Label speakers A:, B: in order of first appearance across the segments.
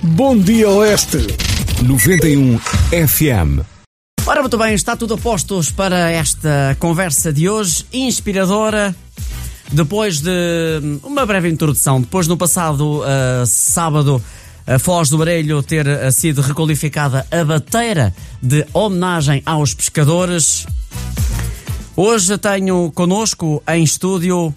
A: Bom Dia Oeste 91 FM.
B: Ora, muito bem, está tudo a postos para esta conversa de hoje, inspiradora. Depois de uma breve introdução, depois no passado sábado, a Foz do Barelho ter sido requalificada a bateira de homenagem aos pescadores. Hoje tenho connosco em estúdio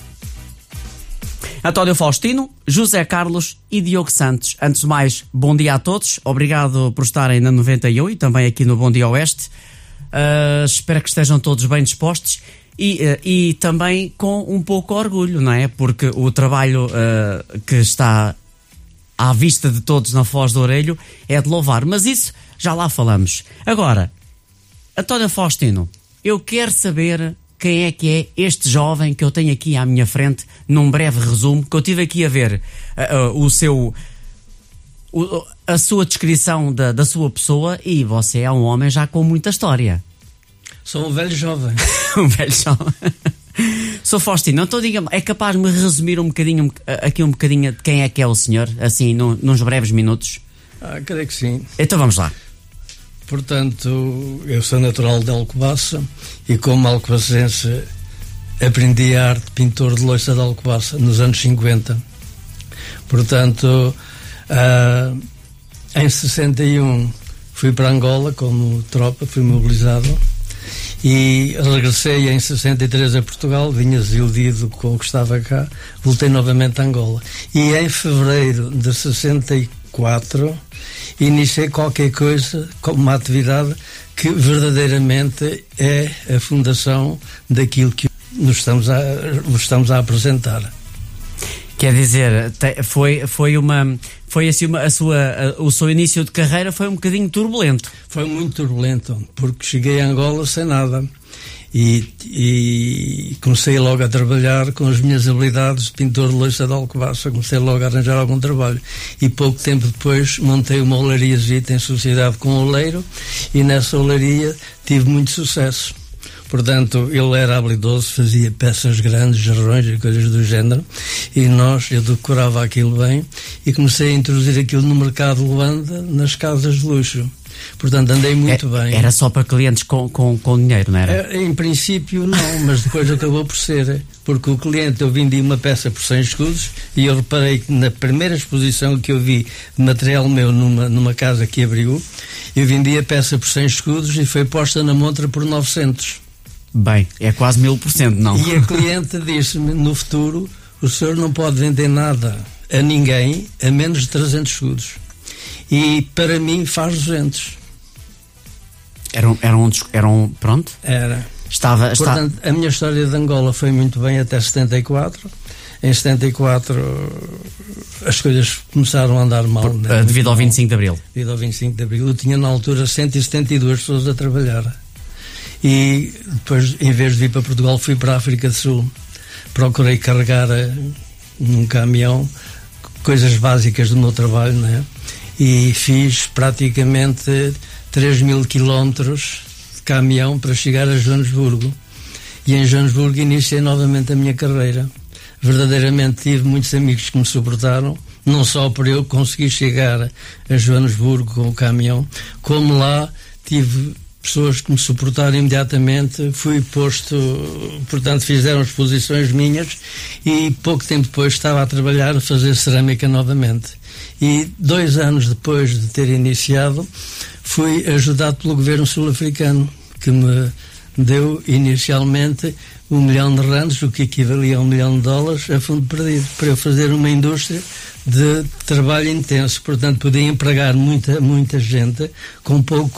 B: António Faustino, José Carlos e Diogo Santos. Antes de mais, bom dia a todos. Obrigado por estarem na 91 e também aqui no Bom Dia Oeste. Espero que estejam todos bem dispostos e também com um pouco de orgulho, não é? Porque o trabalho que está à vista de todos na Foz do Barelho é de louvar. Mas isso já lá falamos. Agora, António Faustino, eu quero saber quem é que é este jovem que eu tenho aqui à minha frente, num breve resumo, que eu tive aqui a ver a sua descrição da sua pessoa, e você é um homem já com muita história.
C: Sou um velho jovem.
B: Um velho jovem. Sou Faustino, então diga-me, é capaz de me resumir um bocadinho de quem é que é o senhor, assim, nos breves minutos?
C: Creio que sim.
B: Então vamos lá.
C: Portanto, eu sou natural de Alcobaça e, como alcobacense, aprendi a arte de pintor de louça de Alcobaça nos anos 50. Portanto, em 61 fui para Angola como tropa, fui mobilizado e regressei em 63 a Portugal, vinha desiludido com o que estava cá, voltei novamente a Angola. E em fevereiro de 64 iniciei qualquer coisa, como uma atividade que verdadeiramente é a fundação daquilo que nos estamos a apresentar.
B: Quer dizer, o seu início de carreira foi um bocadinho turbulento.
C: Foi muito turbulento, porque cheguei a Angola sem nada e comecei logo a trabalhar com as minhas habilidades de pintor de louça de Alcobaça. Comecei logo a arranjar algum trabalho e pouco tempo depois montei uma olariazita em sociedade com um oleiro e nessa olaria tive muito sucesso. Portanto, ele era habilidoso, fazia peças grandes, jarrões e coisas do género, e eu decorava aquilo bem e comecei a introduzir aquilo no mercado de Luanda, nas casas de luxo. Portanto, andei muito bem.
B: Era só para clientes com dinheiro, não era?
C: Em princípio não, mas depois acabou por ser, porque o cliente, eu vendi uma peça por 100 escudos e eu reparei que na primeira exposição que eu vi de material meu numa casa que abriu, eu vendi a peça por 100 escudos e foi posta na montra por 900.
B: Bem, é quase 1000%, não?
C: E a cliente disse-me, no futuro, o senhor não pode vender nada a ninguém a menos de 300 escudos. E para mim faz 200.
B: Pronto?
C: Era.
B: Portanto,
C: a minha história de Angola foi muito bem até 74. Em 74 as coisas começaram a andar mal.
B: Devido ao 25 de Abril.
C: Devido ao 25 de Abril. Eu tinha na altura 172 pessoas a trabalhar. E depois, em vez de vir para Portugal, fui para a África do Sul. Procurei carregar num caminhão coisas básicas do meu trabalho, não é? E fiz praticamente 3.000 quilómetros de caminhão para chegar a Joanesburgo. E em Joanesburgo iniciei novamente a minha carreira. Verdadeiramente tive muitos amigos que me suportaram, não só por eu conseguir chegar a Joanesburgo com o caminhão, como lá tive pessoas que me suportaram imediatamente. Fui posto, portanto fizeram exposições minhas e pouco tempo depois estava a trabalhar a fazer cerâmica novamente. E 2 anos depois de ter iniciado, fui ajudado pelo governo sul-africano, que me deu inicialmente R$1 milhão, o que equivalia a $1 milhão a fundo perdido, para eu fazer uma indústria de trabalho intenso. Portanto, podia empregar muita gente com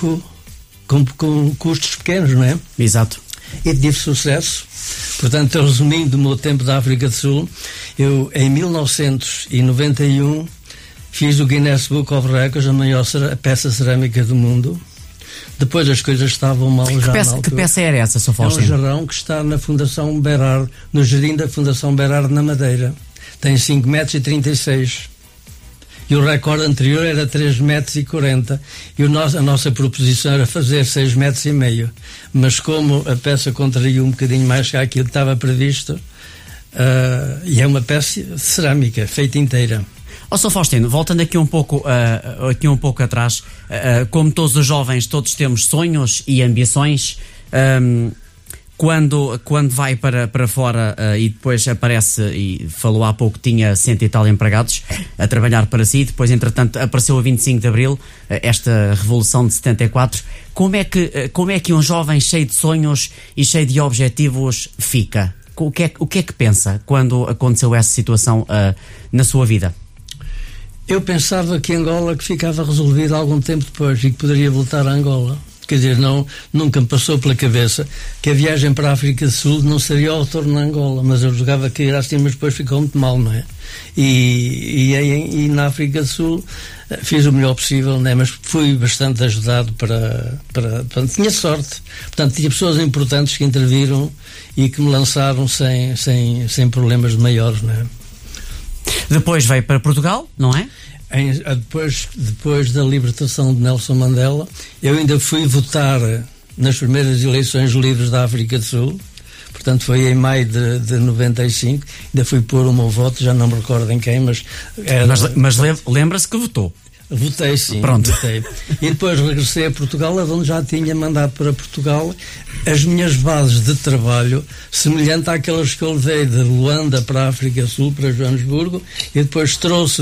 C: custos pequenos, não é?
B: Exato.
C: E tive sucesso. Portanto, resumindo o meu tempo da África do Sul, eu em 1991 fiz o Guinness Book of Records, a maior peça cerâmica do mundo. Depois as coisas estavam mal já na altura.
B: Que peça era essa, Sr. Faustino?
C: É um jarrão que está na Fundação Berard, no jardim da Fundação Berard, na Madeira. Tem 5,36 metros. E o recorde anterior era 3,40 metros. E a nossa proposição era fazer 6,5 metros. Mas como a peça contraiu um bocadinho mais que aquilo que estava previsto, e é uma peça cerâmica, feita inteira.
B: Sr. Faustino, voltando aqui um pouco atrás, como todos os jovens, todos temos sonhos e ambições. Quando vai para fora e depois aparece, e falou há pouco, tinha 100 e tal empregados a trabalhar para si, depois entretanto apareceu a 25 de Abril, esta Revolução de 74, como é que um jovem cheio de sonhos e cheio de objetivos fica? O que é que pensa quando aconteceu essa situação na sua vida?
C: Eu pensava que Angola que ficava resolvida algum tempo depois e que poderia voltar a Angola. Quer dizer, nunca me passou pela cabeça que a viagem para a África do Sul não seria o retorno a Angola, mas eu jogava que ir assim, mas depois ficou muito mal, não é? E na África do Sul fiz o melhor possível, não é? Mas fui bastante ajudado portanto, tinha sorte. Portanto, tinha pessoas importantes que interviram e que me lançaram sem problemas maiores, não é?
B: Depois veio para Portugal, não é?
C: Depois da libertação de Nelson Mandela, eu ainda fui votar nas primeiras eleições livres da África do Sul, portanto foi em maio de 95, ainda fui pôr o meu voto, já não me recordo em quem, mas
B: lembra-se que votou?
C: Votei, sim.
B: Pronto.
C: Votei. E depois regressei a Portugal, onde já tinha mandado para Portugal as minhas bases de trabalho, semelhante àquelas que eu levei de Luanda para a África do Sul, para Joanesburgo, e depois trouxe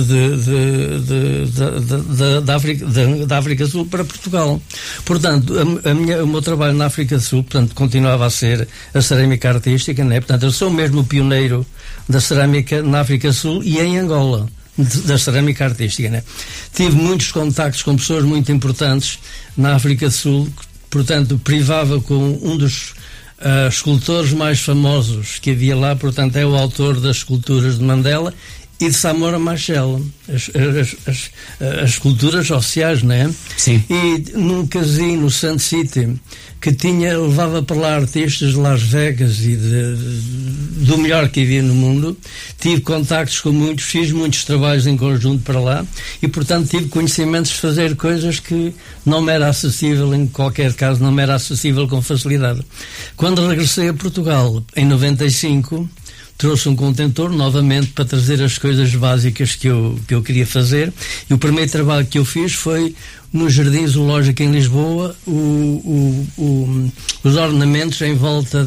C: da África do Sul para Portugal. Portanto, o meu trabalho na África do Sul, portanto, continuava a ser a cerâmica artística, né? Portanto, eu sou mesmo o pioneiro da cerâmica na África do Sul e em Angola. Da cerâmica artística, né? Tive muitos contactos com pessoas muito importantes na África do Sul, portanto, privava com um dos escultores mais famosos que havia lá, portanto, é o autor das esculturas de Mandela e de Samora Machel, as esculturas sociais, não é?
B: Sim.
C: E num casino no Sun City que levava para lá artistas de Las Vegas e do melhor que havia no mundo, tive contactos com muitos, fiz muitos trabalhos em conjunto para lá e, portanto, tive conhecimentos de fazer coisas que não me era acessível, em qualquer caso, não me era acessível com facilidade. Quando regressei a Portugal, em 95, trouxe um contentor novamente para trazer as coisas básicas que eu queria fazer, e o primeiro trabalho que eu fiz foi no Jardim Zoológico em Lisboa, os ornamentos em volta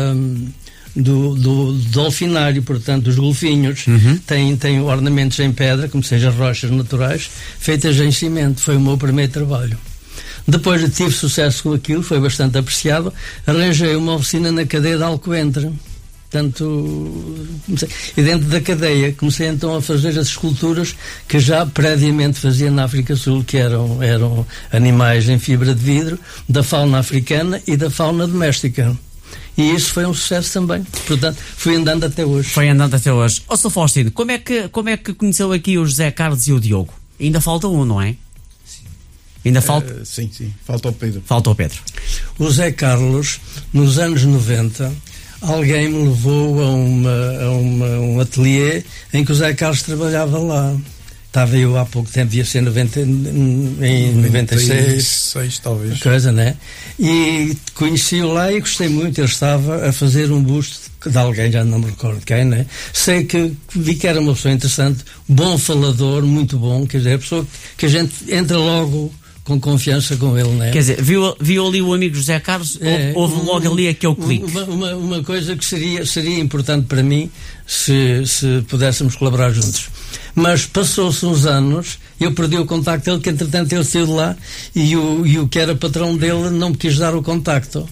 C: do dolfinário, portanto, dos golfinhos. Tem ornamentos em pedra, como seja rochas naturais, feitas em cimento. Foi o meu primeiro trabalho. Depois tive sucesso com aquilo, foi bastante apreciado, arranjei uma oficina na cadeia de Alcoentre. Portanto, e dentro da cadeia comecei então a fazer as esculturas que já previamente fazia na África do Sul, que eram animais em fibra de vidro, da fauna africana e da fauna doméstica. E isso foi um sucesso também. Portanto, fui andando até hoje.
B: Sr. Faustino, como é que conheceu aqui o José Carlos e o Diogo? Ainda falta um, não é?
D: Sim.
B: Ainda falta?
D: Sim. Falta o Pedro.
C: O José Carlos, nos anos 90... alguém me levou a um ateliê em que o Zé Carlos trabalhava lá. Estava eu há pouco tempo, devia ser em 96,
D: talvez.
C: Coisa, né? E conheci-o lá e gostei muito. Ele estava a fazer um busto de alguém, já não me recordo quem, né? Sei que vi que era uma pessoa interessante, bom falador, muito bom, quer dizer, a pessoa que a gente entra logo com confiança com ele, não é?
B: Quer dizer, viu ali o amigo José Carlos, houve logo ali aquele clique.
C: Uma coisa que seria importante para mim se pudéssemos colaborar juntos. Mas passou-se uns anos, eu perdi o contacto dele, que entretanto ele saiu de lá e o que era patrão dele não me quis dar o contacto.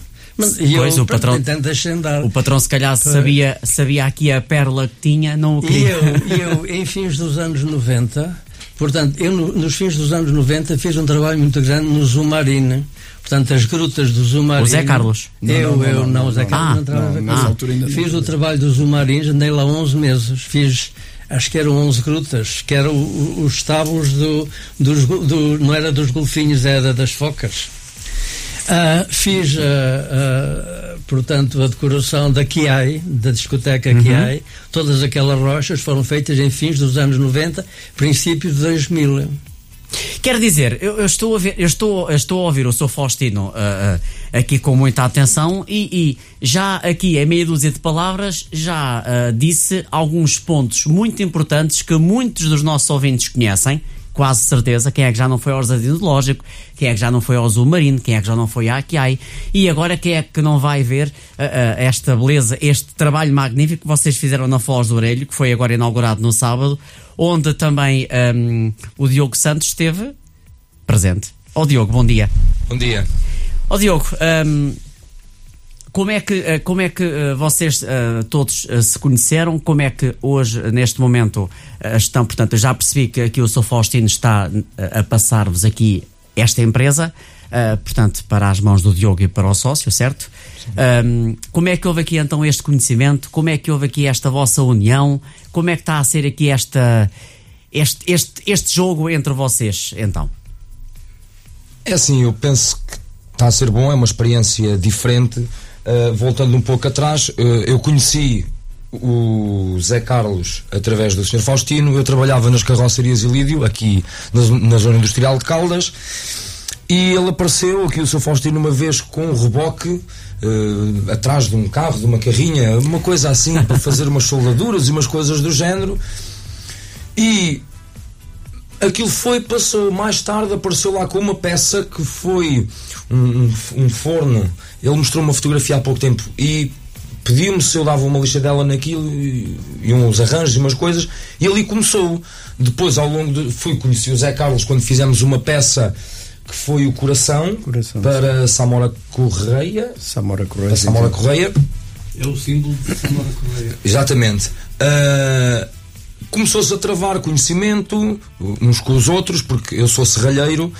B: O patrão se calhar sabia aqui a pérola que tinha, não o queria.
C: E eu em fins dos anos 90... Portanto, eu nos fins dos anos 90 fiz um trabalho muito grande no Zumarine. Portanto, as grutas do Zumarine.
B: O Zé Carlos?
C: Não, o Zé Carlos não entrava.
D: Nessa altura ainda
C: fiz o trabalho do Zumarine, andei lá 11 meses. Fiz, acho que eram 11 grutas, que eram os estábulos não era dos golfinhos, era das focas. Fiz, portanto, a decoração da Kiai, da discoteca Kiai. Todas aquelas rochas foram feitas em fins dos anos 90, princípios de 2000.
B: Quer dizer, eu estou a ouvir o Sr. Faustino aqui com muita atenção e já aqui, em meia dúzia de palavras, já disse alguns pontos muito importantes que muitos dos nossos ouvintes conhecem, quase certeza. Quem é que já não foi ao Jardim Zoológico? Quem é que já não foi ao Zoo Marino? Quem é que já não foi à Aquiai? E agora quem é que não vai ver esta beleza, este trabalho magnífico que vocês fizeram na Foz do Orelho, que foi agora inaugurado no sábado, onde também o Diogo Santos esteve presente. Diogo, bom dia.
E: Bom dia.
B: Diogo, como é que vocês todos se conheceram? Como é que hoje, neste momento, estão? Portanto, eu já percebi que aqui o Sr. Faustino está a passar-vos aqui esta empresa, portanto, para as mãos do Diogo e para o sócio, certo? Como é que houve aqui então este conhecimento? Como é que houve aqui esta vossa união? Como é que está a ser aqui este jogo entre vocês, então?
E: É assim, eu penso que está a ser bom, é uma experiência diferente. Voltando um pouco atrás, eu conheci o Zé Carlos através do Sr. Faustino. Eu trabalhava nas carrocerias Ilídio, aqui na zona industrial de Caldas, e ele apareceu aqui, o Sr. Faustino, uma vez com um reboque atrás de um carro, de uma carrinha, uma coisa assim, para fazer umas soldaduras e umas coisas do género. E aquilo passou, mais tarde apareceu lá com uma peça que foi um forno. Ele mostrou uma fotografia há pouco tempo e pediu-me se eu dava uma lixadela naquilo e uns arranjos e umas coisas, e ali começou. Depois, ao longo conheci o Zé Carlos quando fizemos uma peça que foi o Coração para Samora Correia.
D: Samora Correia.
E: Samora Correia.
C: É o símbolo de Samora Correia.
E: Exatamente. Começou-se a travar conhecimento uns com os outros, porque eu sou serralheiro,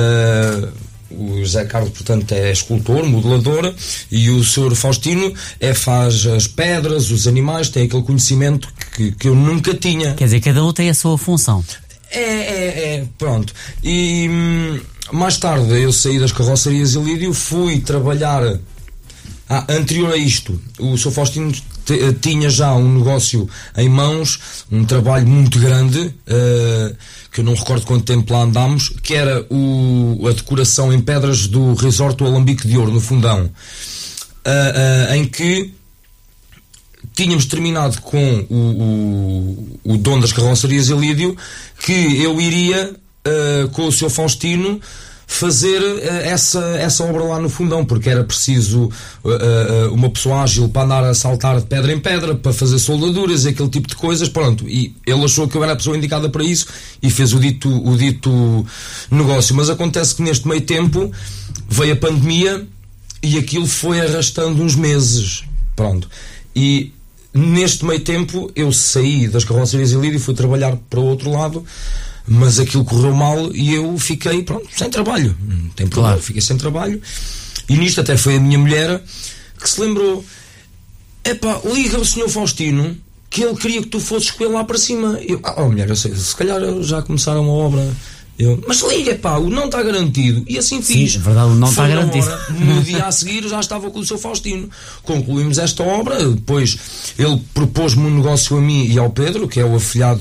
E: o Zé Carlos, portanto, é escultor, modelador, e o Sr. Faustino faz as pedras, os animais, tem aquele conhecimento que eu nunca tinha.
B: Quer dizer, cada um tem a sua função.
E: Pronto. E mais tarde eu saí das carrocerias Ilídio, fui trabalhar. Anterior a isto, o Sr. Faustino tinha já um negócio em mãos, um trabalho muito grande, que eu não recordo quanto tempo lá andámos, que era a decoração em pedras do resort do Alambique de Ouro, no Fundão, em que tínhamos terminado com o dono das carrocerias Ilídio, que eu iria, com o Sr. Faustino, fazer essa obra lá no Fundão, porque era preciso uma pessoa ágil para andar a saltar de pedra em pedra, para fazer soldaduras, aquele tipo de coisas, pronto. E ele achou que eu era a pessoa indicada para isso e fez o dito negócio. Mas acontece que neste meio tempo veio a pandemia e aquilo foi arrastando uns meses, pronto. E neste meio tempo eu saí das carrocerias Ilídio e fui trabalhar para o outro lado, mas aquilo correu mal e eu fiquei, pronto, sem trabalho. Não tem problema, fiquei sem trabalho. E nisto até foi a minha mulher que se lembrou: liga ao Sr. Faustino, que ele queria que tu fosses com ele lá para cima. Eu, mulher, eu sei, se calhar já começaram a obra. Mas liga, o não está garantido. E assim fiz.
B: Sim, é verdade, o não está garantido.
E: No dia a seguir já estava com o Sr. Faustino. Concluímos esta obra. Depois ele propôs-me um negócio a mim e ao Pedro, que é o afilhado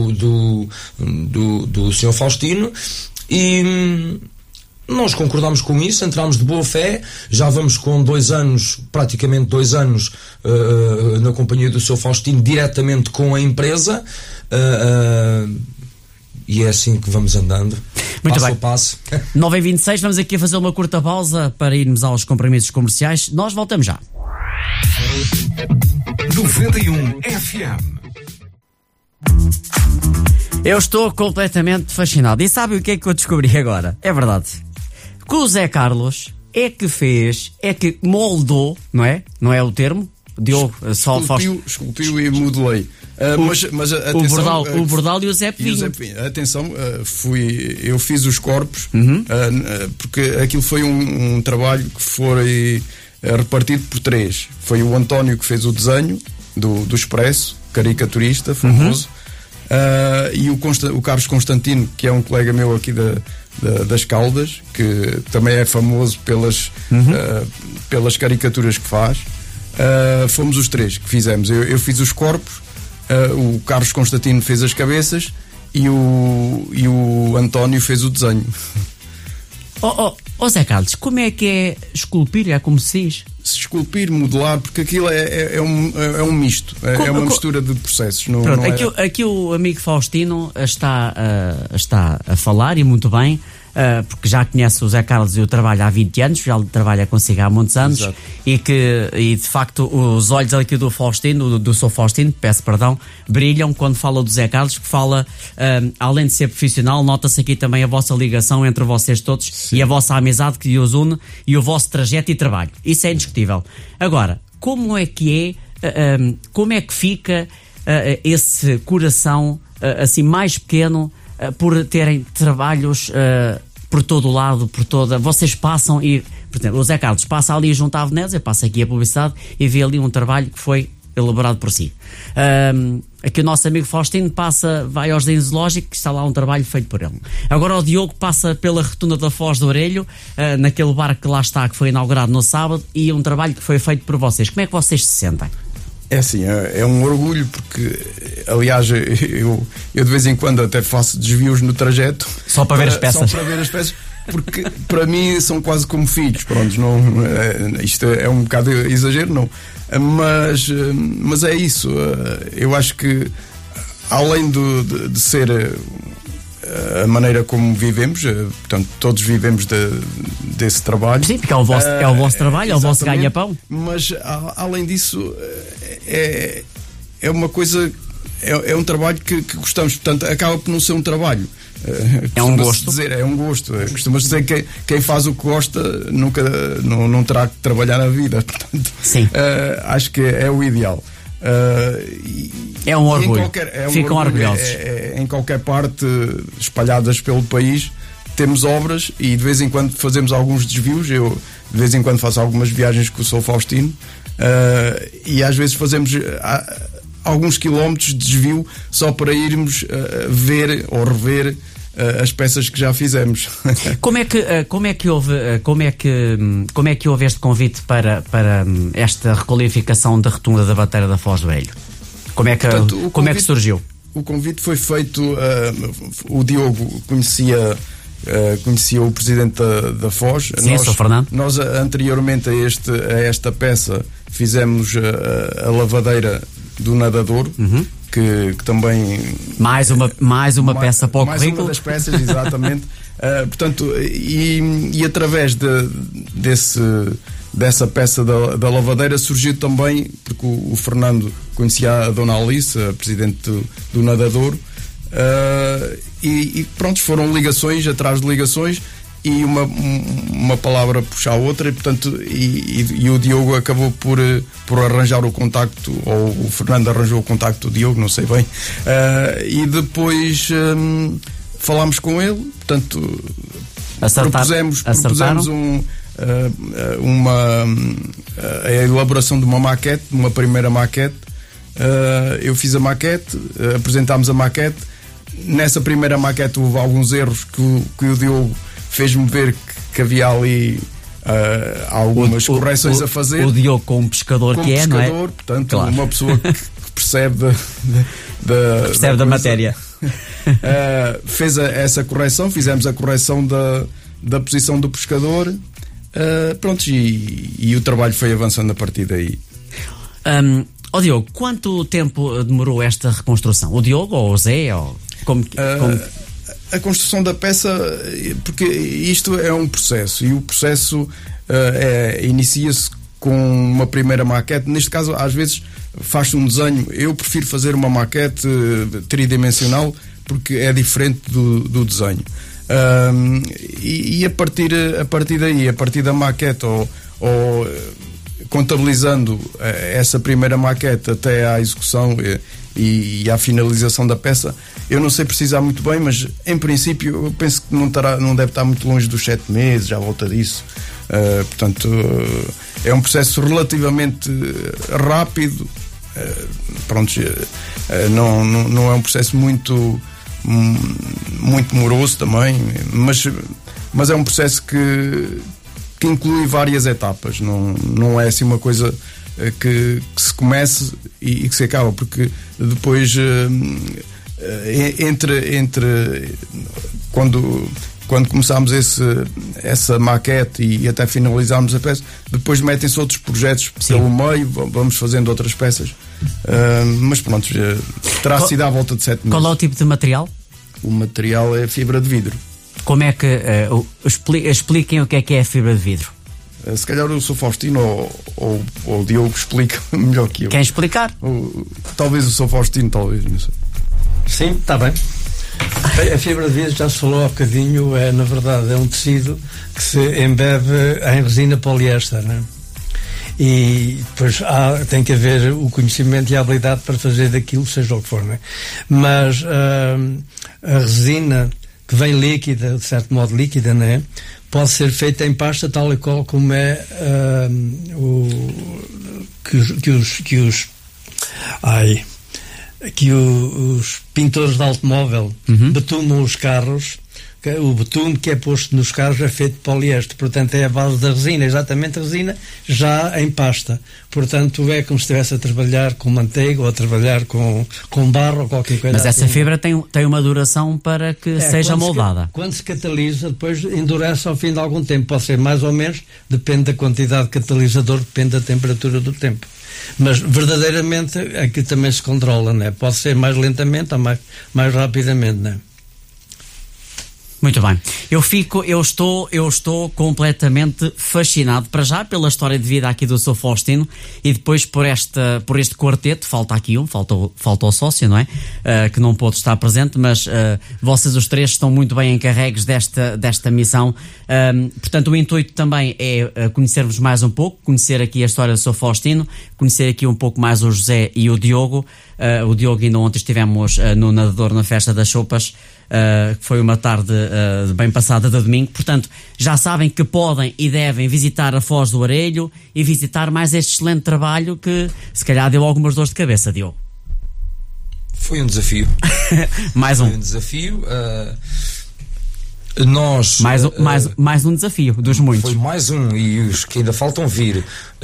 E: do Sr. Faustino, e nós concordámos com isso, entramos de boa fé. Já vamos com praticamente 2 anos na companhia do Sr. Faustino, diretamente com a empresa. E é assim que vamos andando,
B: muito
E: passo
B: bem.
E: a passo.
B: 9h26, vamos aqui a fazer uma curta pausa para irmos aos compromissos comerciais. Nós voltamos já.
A: 91 FM.
B: Eu estou completamente fascinado. E sabe o que é que eu descobri agora? É verdade. Que o Zé Carlos é que moldou, não é? Não é o termo? Diogo, só
D: esculpiu e modelei. Mas atenção,
B: o Bordal e o Zé Pinho.
D: Atenção, eu fiz os corpos, porque aquilo foi um trabalho que foi repartido por 3. Foi o António que fez o desenho do Expresso, caricaturista, famoso, e o Carlos Constantino, que é um colega meu aqui das Caldas, que também é famoso pelas caricaturas que faz. Fomos os 3 que fizemos. Eu fiz os corpos, o Carlos Constantino fez as cabeças e o António fez o desenho.
B: Zé Carlos, como é que é esculpir? É como se diz?
D: Esculpir, modelar, porque aquilo é um misto, é uma mistura de processos. Não,
B: pronto,
D: não
B: aqui o amigo Faustino está a falar, e muito bem, porque já conhece o Zé Carlos e o trabalho há 20 anos, já trabalha consigo há muitos anos.
D: Exato.
B: E de facto os olhos aqui do Faustino, do seu Faustino, peço perdão, brilham quando fala do Zé Carlos, que fala, além de ser profissional, nota-se aqui também a vossa ligação entre vocês todos. Sim. E a vossa amizade que os une e o vosso trajeto e trabalho. Isso é indiscutível. Agora, como é que fica esse coração assim mais pequeno por terem trabalhos por todo o lado, vocês passam e, por exemplo, o Zé Carlos passa ali junto à Veneza, passa aqui a publicidade e vê ali um trabalho que foi elaborado por si. Aqui o nosso amigo Faustino vai aos Jardim Zoológico, que está lá um trabalho feito por ele. Agora o Diogo passa pela Rotunda da Foz do Orelho, naquele bar que lá está, que foi inaugurado no sábado, e um trabalho que foi feito por vocês. Como é que vocês se sentem?
D: É assim, é um orgulho, porque aliás eu de vez em quando até faço desvios no trajeto
B: só para ver as peças.
D: Só para ver as peças, porque para mim são quase como filhos. Pronto, isto é um bocado exagero, não, mas é isso. Eu acho que além de ser a maneira como vivemos, portanto todos vivemos desse trabalho.
B: Sim, porque é o vosso trabalho, é o vosso ganha-pão.
D: Mas além disso é uma coisa, é um trabalho que gostamos, portanto acaba por não ser um trabalho.
B: É um gosto.
D: É um gosto. Costuma-se dizer que quem faz o que gosta nunca não terá que trabalhar na vida. Portanto,
B: sim.
D: Acho que é o ideal.
B: É um orgulho. Ficam orgulhosos.
D: Em qualquer parte, espalhadas pelo país, temos obras e de vez em quando fazemos alguns desvios. Eu de vez em quando faço algumas viagens com o Sr. Faustino, e às vezes fazemos alguns quilómetros de desvio só para irmos ver ou rever as peças que já fizemos.
B: Como é que houve este convite para esta requalificação da Rotunda da Bateira da Foz do Orelho? Como é que surgiu?
D: O convite foi feito, o Diogo conhecia o presidente da Foz.
B: Sim, Sr. Fernando.
D: Nós anteriormente a esta peça fizemos a lavadeira do nadador, que também
B: mais uma peça para o currículo.
D: Mais uma das peças, exatamente. Portanto, e através dessa peça da lavadeira surgiu também, porque o Fernando conhecia a Dona Alice, a presidente do nadador, e pronto, foram ligações atrás de ligações, e uma palavra puxa a outra, e portanto e o Diogo acabou por arranjar o contacto, ou o Fernando arranjou o contacto do Diogo, não sei bem, e depois falámos com ele, portanto propusemos a elaboração de uma maquete, de uma primeira maquete. Eu fiz a maquete, apresentámos a maquete. Nessa primeira maquete houve alguns erros que o Diogo fez-me ver que havia ali algumas correções a fazer.
B: O Diogo, como pescador que é, não é?
D: Portanto,
B: claro.
D: Uma pessoa que percebe
B: da matéria.
D: Fez essa correção, fizemos a correção da posição do pescador, pronto, e o trabalho foi avançando a partir daí.
B: Diogo, quanto tempo demorou esta reconstrução? O Diogo ou o Zé?
D: A construção da peça, porque isto é um processo, e o processo inicia-se com uma primeira maquete. Neste caso, às vezes faz-se um desenho. Eu prefiro fazer uma maquete tridimensional porque é diferente do desenho. E a partir daí, a partir da maquete, ou contabilizando essa primeira maquete até à execução e à finalização da peça, eu não sei precisar muito bem, mas em princípio eu penso que não deve estar muito longe dos 7 meses, à volta disso. Portanto, é um processo relativamente rápido. Pronto, não é um processo muito moroso também, mas é um processo que inclui várias etapas. Não é assim uma coisa que se comece e que se acaba, porque depois entre quando começámos essa maquete e até finalizámos a peça, depois metem-se outros projetos pelo meio, vamos fazendo outras peças, mas pronto, terá sido à volta de 7 meses.
B: Qual é o tipo de material?
D: O material é fibra de vidro.
B: Como é que expliquem o que é a fibra de vidro?
D: Se calhar o Sr. Faustino ou o Diogo explica melhor que eu.
B: Quem explicar?
D: Talvez o Sr. Faustino, talvez, não sei.
C: Sim, está bem. A fibra de vidro, já se falou há bocadinho, na verdade é um tecido que se embebe em resina poliéster, né? E depois tem que haver o conhecimento e a habilidade para fazer daquilo, seja o que for, né? Mas a resina que vem líquida, de certo modo líquida, né, pode ser feita em pasta tal e qual como é que os pintores de automóvel betumam os carros. O betume que é posto nos carros é feito de poliéster, portanto é a base da resina, exatamente a resina já em pasta, portanto é como se estivesse a trabalhar com manteiga ou a trabalhar com barro ou qualquer coisa.
B: Mas essa fibra tem uma duração para que seja moldada.
C: Quando se catalisa, depois endurece ao fim de algum tempo, pode ser mais ou menos, depende da quantidade de catalisador, depende da temperatura do tempo. Mas verdadeiramente aqui também se controla, né? Pode ser mais lentamente ou mais rapidamente, né?
B: Muito bem. Eu estou completamente fascinado, para já, pela história de vida aqui do Sr. Faustino, e depois por este quarteto. Falta aqui falta o sócio, não é? Que não pôde estar presente, mas vocês os três estão muito bem encarregues desta missão. Portanto, o intuito também é conhecer-vos mais um pouco, conhecer aqui a história do Sr. Faustino, conhecer aqui um pouco mais o José e o Diogo. O Diogo, ainda ontem estivemos no Nadador na Festa das Sopas, que foi uma tarde bem passada de domingo. Portanto, já sabem que podem e devem visitar a Foz do Arelho e visitar mais este excelente trabalho que se calhar deu algumas dores de cabeça, Diogo.
E: Foi um desafio.
B: Mais um.
E: Foi um desafio.
B: Mais um desafio dos muitos.
E: Foi mais um, e os que ainda faltam vir.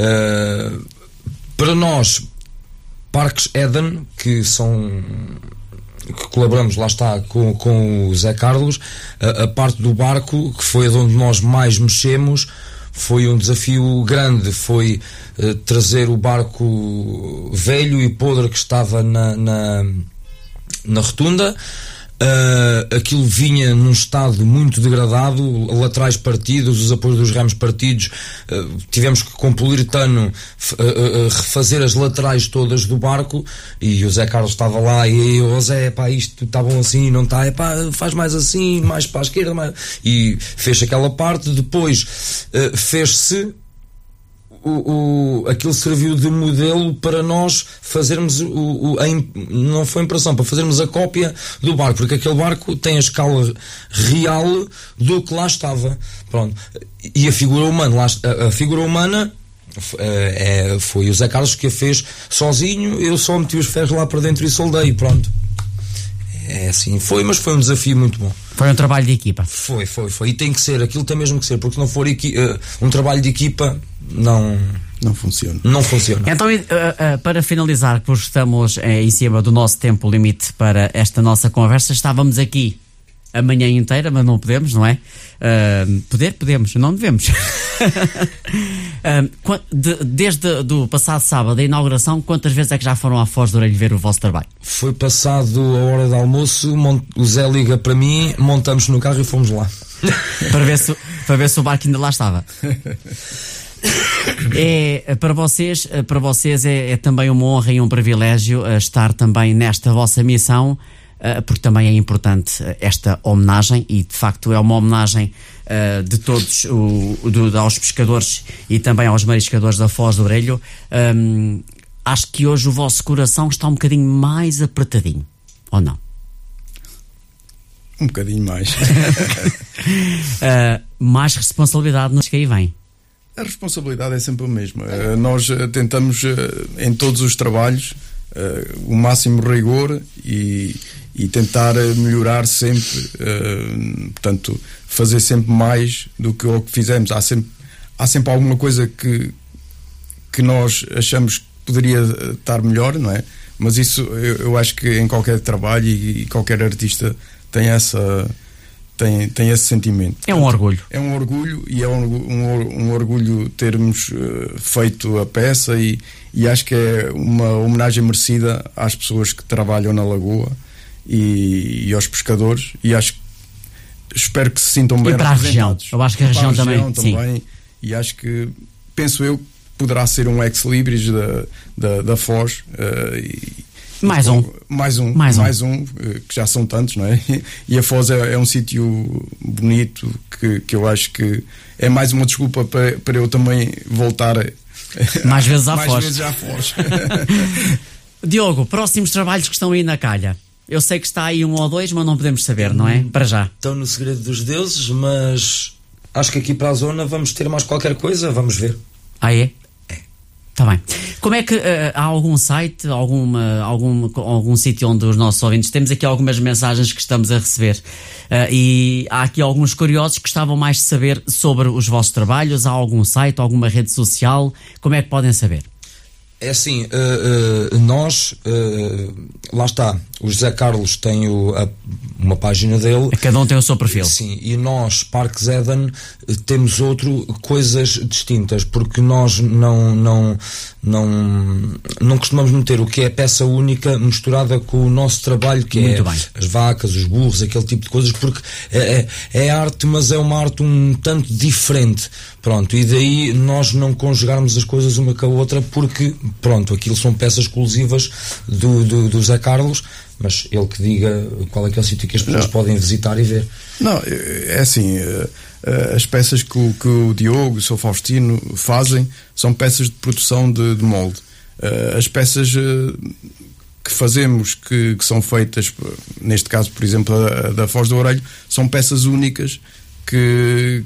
E: Para nós, Parques Eden, que colaboramos, lá está, com o Zé Carlos, a parte do barco, que foi onde nós mais mexemos, foi um desafio grande. Foi trazer o barco velho e podre que estava na rotunda. Aquilo vinha num estado muito degradado, laterais partidos, os apoios dos ramos partidos. Tivemos que com poliuretano refazer as laterais todas do barco, e o Zé Carlos estava lá e eu, Zé, pá, isto está bom assim, não está, faz mais assim, mais para a esquerda, mais... E fez aquela parte. Depois fez-se aquilo serviu de modelo para nós fazermos não foi impressão, para fazermos a cópia do barco, porque aquele barco tem a escala real do que lá estava. Pronto. E a figura humana foi o Zé Carlos que a fez sozinho. Eu só meti os ferros lá para dentro e soldei, pronto. É assim, mas foi um desafio muito bom.
B: Foi um trabalho de equipa.
E: Foi. E tem que ser, aquilo tem mesmo que ser, porque se não for um trabalho de equipa, não funciona. Não funciona.
B: Então, para finalizar, porque estamos em cima do nosso tempo limite para esta nossa conversa, estávamos aqui a manhã inteira, mas não podemos, não é? Podemos, não devemos. Desde do passado sábado, a inauguração, quantas vezes é que já foram à Foz do Arelho ver o vosso trabalho? Foi
E: passado a hora de almoço, o Zé liga para mim, montamos no carro e fomos lá.
B: para ver se o barco ainda lá estava. Para vocês é também uma honra e um privilégio estar também nesta vossa missão, porque também é importante esta homenagem, e de facto é uma homenagem de todos aos pescadores e também aos mariscadores da Foz do Arelho. Acho que hoje o vosso coração está um bocadinho mais apertadinho, ou não?
D: Um bocadinho mais.
B: Mais responsabilidade nos que aí vem.
D: A responsabilidade é sempre a mesma. Nós tentamos em todos os trabalhos o máximo rigor e tentar melhorar sempre, portanto, fazer sempre mais do que o que fizemos. Há sempre alguma coisa que nós achamos que poderia estar melhor, não é? Mas isso eu acho que em qualquer trabalho e qualquer artista tem esse sentimento.
B: É um orgulho.
D: É um orgulho, e é um orgulho termos feito a peça, e acho que é uma homenagem merecida às pessoas que trabalham na Lagoa e aos pescadores, e espero que se sintam bem
B: representados. E para a região. Eu acho que a região também. Sim.
D: E acho que, penso eu, poderá ser um ex-libris da Foz. Mais um, que já são tantos, não é? E a Foz é um sítio bonito, que eu acho que é mais uma desculpa para eu também voltar
B: mais vezes à
D: Foz.
B: Diogo, próximos trabalhos que estão aí na calha. Eu sei que está aí um ou dois, mas não podemos saber, não é? Para já.
E: Estão no segredo dos deuses, mas acho que aqui para a zona vamos ter mais qualquer coisa, vamos ver.
B: Ah, é? Está bem. Como é que há algum site, algum sítio onde os nossos ouvintes, temos aqui algumas mensagens que estamos a receber, e há aqui alguns curiosos que gostavam mais de saber sobre os vossos trabalhos. Há algum site, alguma rede social? Como é que podem saber?
E: É assim, nós, lá está, o José Carlos tem uma página dele.
B: Cada um tem o seu perfil.
E: Sim, e nós, Parques Eden, temos coisas distintas, porque nós não costumamos meter o que é peça única misturada com o nosso trabalho, que muito bem. As vacas, os burros, aquele tipo de coisas, porque é arte, mas é uma arte um tanto diferente. Pronto, e daí nós não conjugarmos as coisas uma com a outra, porque, pronto, aquilo são peças exclusivas do Zé Carlos, mas ele que diga qual é que é o sítio que as pessoas podem visitar e ver.
D: Não, é assim, as peças que o Diogo e o Sr. Faustino fazem são peças de produção de molde. As peças que fazemos, que são feitas, neste caso, por exemplo, a da Foz do Orelho, são peças únicas que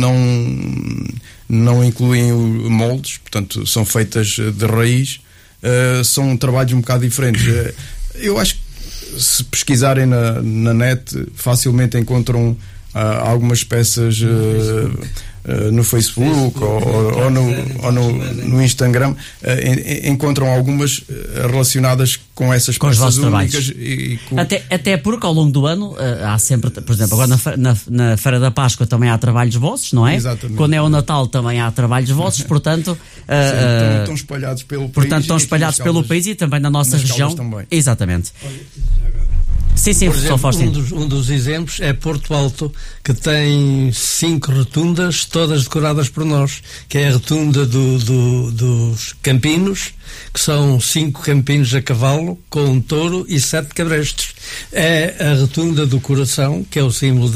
D: não incluem moldes, portanto são feitas de raiz, são trabalhos um bocado diferentes. Eu acho que se pesquisarem na net facilmente encontram algumas peças no Facebook ou no Instagram, encontram algumas relacionadas com essas peças únicas.
B: Até porque ao longo do ano há sempre, por exemplo, agora na Feira da Páscoa também há trabalhos vossos, não é?
D: Exatamente.
B: Quando é o Natal também há trabalhos vossos, portanto
D: estão espalhados pelo país.
B: Portanto, estão espalhados pelo país e também na nossa região. Exatamente. Sim,
C: por exemplo, um dos exemplos é Porto Alto, que tem 5 rotundas, todas decoradas por nós, que é a rotunda dos Campinos, que são 5 campinos a cavalo, com um touro e 7 cabrestos. É a rotunda do Coração, que é o símbolo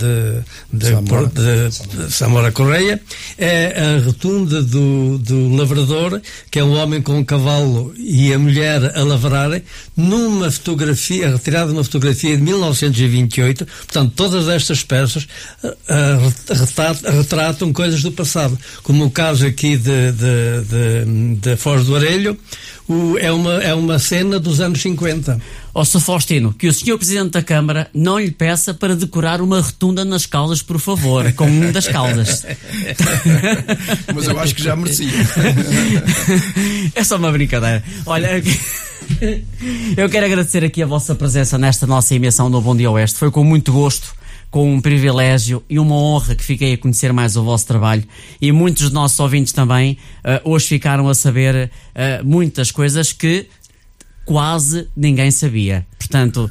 C: de Samora Correia. É a rotunda do Lavrador, que é um homem com um cavalo e a mulher a lavrarem, numa fotografia, retirada numa fotografia de 1928. Portanto, todas estas peças retratam coisas do passado, como o caso aqui de Foz do Orelho. É uma cena dos anos 50.
B: Ó Sr. Faustino, que o Sr. Presidente da Câmara não lhe peça para decorar uma rotunda nas Caldas, por favor, com um das Caldas.
D: Mas eu acho que já merecia.
B: É só uma brincadeira. Olha, eu quero agradecer aqui a vossa presença nesta nossa emissão do Bom Dia Oeste. Foi com muito gosto, com um privilégio e uma honra que fiquei a conhecer mais o vosso trabalho, e muitos dos nossos ouvintes também hoje ficaram a saber muitas coisas que quase ninguém sabia. Portanto,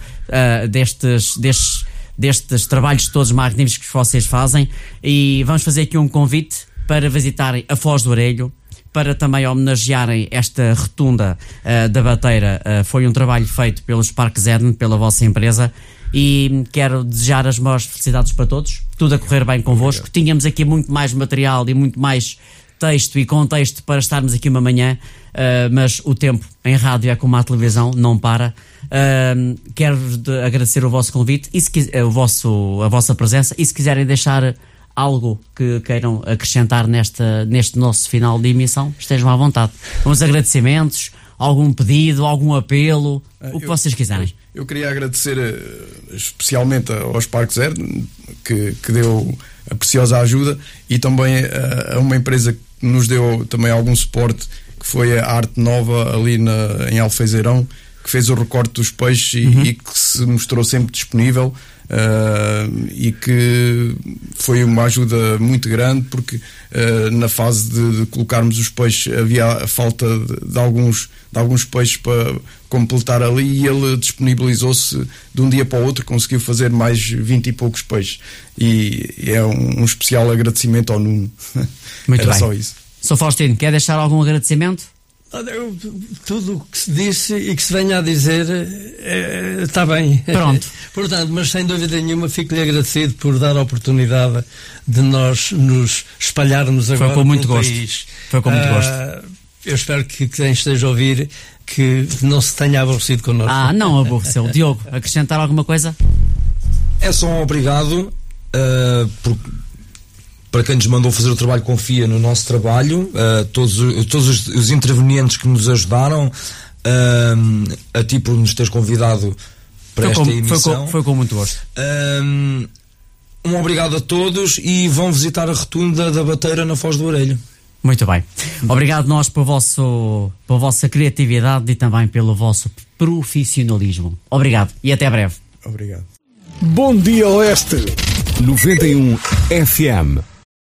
B: destes trabalhos todos magníficos que vocês fazem, e vamos fazer aqui um convite para visitarem a Foz do Orelho, para também homenagearem esta rotunda da Bateira. Foi um trabalho feito pelos Parques Eden, pela vossa empresa, e quero desejar as maiores felicidades para todos, tudo a correr bem convosco. Obrigado. Tínhamos aqui muito mais material e muito mais texto e contexto para estarmos aqui uma manhã, mas o tempo em rádio é como a televisão, não para. Quero-vos agradecer o vosso convite e a vossa presença, e se quiserem deixar algo que queiram acrescentar neste nosso final de emissão, estejam à vontade. Uns agradecimentos, algum pedido, algum apelo, o que vocês quiserem.
D: Eu queria agradecer especialmente aos Parques Eden, que deu a preciosa ajuda, e também a uma empresa que nos deu também algum suporte, que foi a Arte Nova ali em Alfezeirão, que fez o recorte dos peixes e que se mostrou sempre disponível. E que foi uma ajuda muito grande, porque na fase de colocarmos os peixes havia a falta de alguns peixes para completar ali, e ele disponibilizou-se de um dia para o outro, conseguiu fazer mais 20 e poucos peixes, e é um especial agradecimento ao Nuno.
B: Muito
D: Era
B: bem.
D: só isso.
B: Sr. Faustino, quer deixar algum agradecimento?
C: Tudo o que se disse e que se venha a dizer está bem.
B: Pronto.
C: Portanto, mas sem dúvida nenhuma fico-lhe agradecido por dar a oportunidade de nós nos espalharmos agora
B: com muito
C: pelo
B: gosto.
C: país.
B: Foi com muito gosto.
C: Eu espero que quem esteja a ouvir que não se tenha aborrecido connosco.
B: Não aborreceu. Diogo, acrescentar alguma coisa?
E: É só um obrigado para quem nos mandou fazer o trabalho, confia no nosso trabalho, todos os intervenientes que nos ajudaram, a ti por nos teres convidado para esta emissão.
B: Foi com muito gosto.
E: Um obrigado a todos, e vão visitar a rotunda da Bateira na Foz do Orelho.
B: Muito bem. Obrigado nós pela vossa criatividade e também pelo vosso profissionalismo. Obrigado e até breve.
D: Obrigado.
A: Bom Dia Oeste 91 FM.